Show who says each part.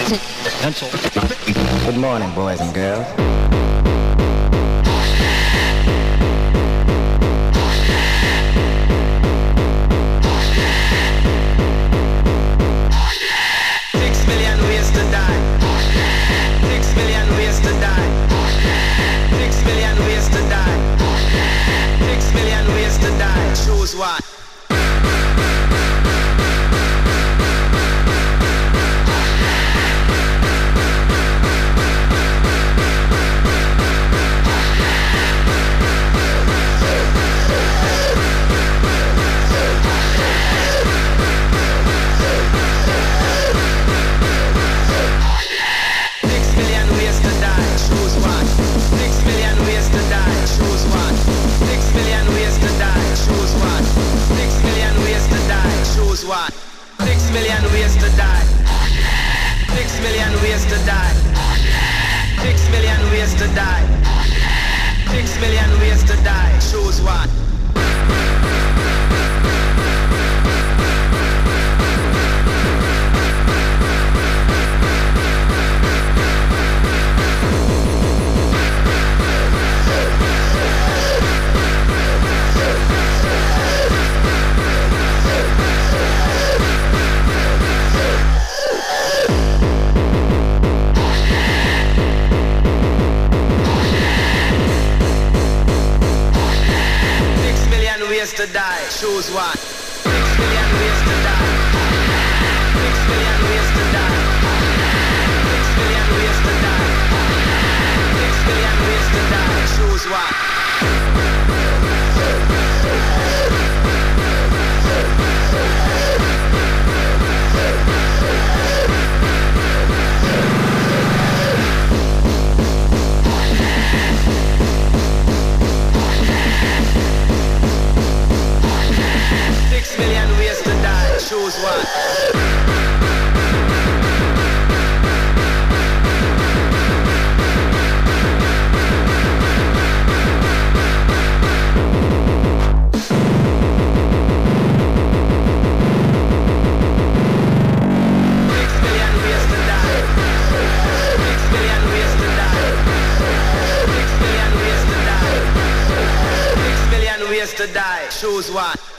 Speaker 1: Good morning, boys and girls.
Speaker 2: Choose one. What? 6 million ways to die. 6 million ways to die. 6 million ways to die. 6 million ways to die. Choose one. Ways to die, choose one. 6 million ways to die. 6 million ways to die. 6 million ways to die. 6 million ways to die, choose one. Choose one. To die, choose one.